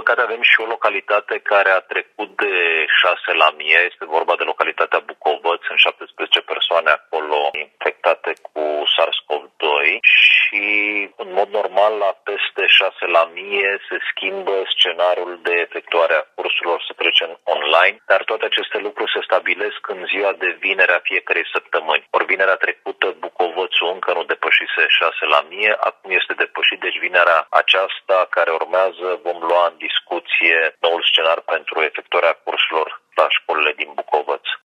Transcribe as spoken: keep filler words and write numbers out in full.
păcate avem și o localitate care a trecut de șase la mie, este vorba de localitatea Bucovăț, sunt șaptesprezece persoane acolo infectate cu SARS-CoV doi și în mod normal la peste șase la mie se schimbă scenariul de efectuare a cursurilor, se trece online, dar toate aceste lucruri se stabilesc în ziua de vinere a fiecarei săptămâni. Ori vinerea trecută Bucovățul încă nu depășise șase la mie, acum este depășit, deci vinerea aceasta care urmează vom lua în discuție noul scenar pentru efectuarea cursurilor la școlile din Bucovăț.